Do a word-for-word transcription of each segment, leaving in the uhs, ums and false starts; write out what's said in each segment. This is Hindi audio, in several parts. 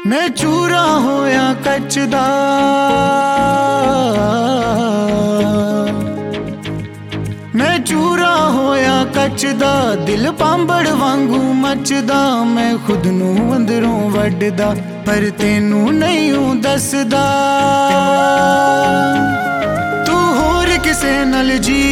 मैं चूरा होया कच दा, मैं चूरा होया कच दा, दिल पांबड़ वांगू मचदा। मैं खुद नू अंदरों वड्डदा पर तेनू नहीं हूं दसदा। तू होर किसे नाल जी,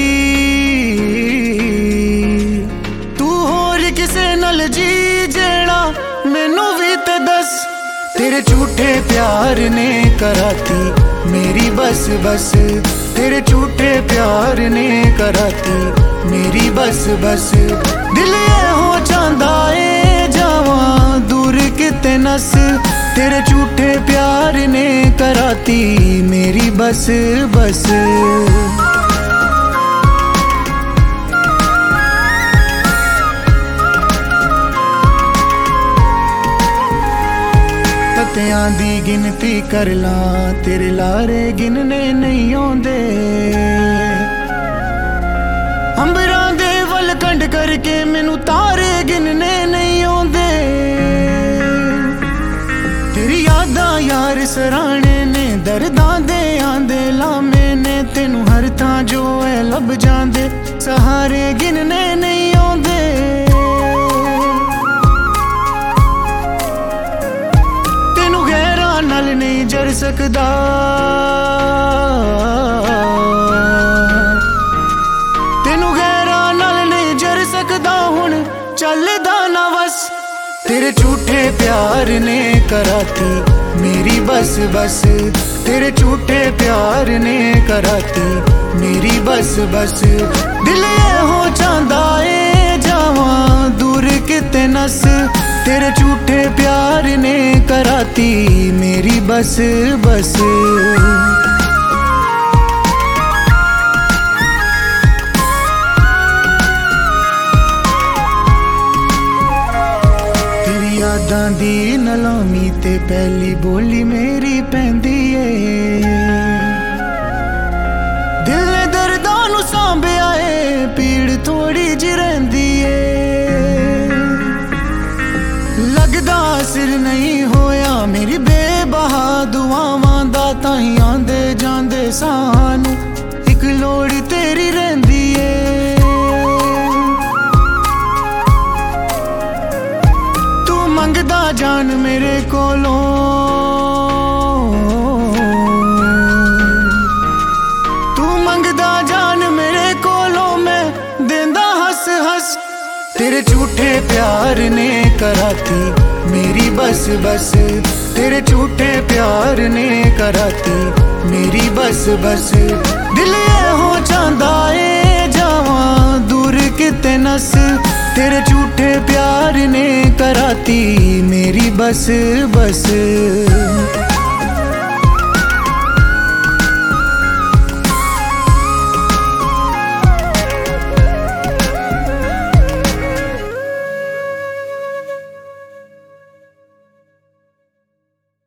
तू होर किसे नाल जी जेड़ा मैनू भी ते दस। तेरे झूठे प्यार ने कराती मेरी बस बस, तेरे झूठे प्यार ने कराती मेरी बस बस। दिल ये हो चांदा ए जावा दूर किते नस, तेरे झूठे प्यार ने कराती मेरी बस बस। तत्यां दी गिनती कर ला तेरे लारे गिनने नहीं आउंदे। अंबरां दे वल कंड करके मैनू तारे गिनने नहीं आउंदे। तेरी यादां यार सराणे ने दर्दां दे आंदे लामे ने, तेनू हर थां जो है लब जांदे सहारे गिनने नहीं आउंदे। नल नहीं जड़ सकदा, तेनू गैरा नल नहीं जड़ सकदा हुण चलदा ना बस। तेरे झूठे प्यार ने कराती मेरी बस बस, तेरे झूठे प्यार ने कराती मेरी बस बस। दिल ये हो चांदा ए जावा दूर किते नस, तेरे झूठे प्यार ने कराती मेरी बस बस। तेरी यादां दी नलामी ते पहली बोली मेरी पैंदी ए। दिल ने दर्दां नू सांभिया ए, पीड़ थोड़ी जी रहिंदी ए। लगदा सिर नहीं होया मेरी बेबहा दुआवां दा, ताहीं आंदे जांदे सानू इक लोड़ तेरी रहिंदी ए। तू मंगदा जान मेरे कोलों, तू मंगदा जान मेरे कोलों, मैं देंदा हस हस। तेरे झूठे प्यार ने कराती मेरी बस बस, तेरे झूठे प्यार ने कराती मेरी बस बस। दिल ये हो चांदा ए जावा दूर किते नस, तेरे झूठे प्यार ने कराती मेरी बस बस।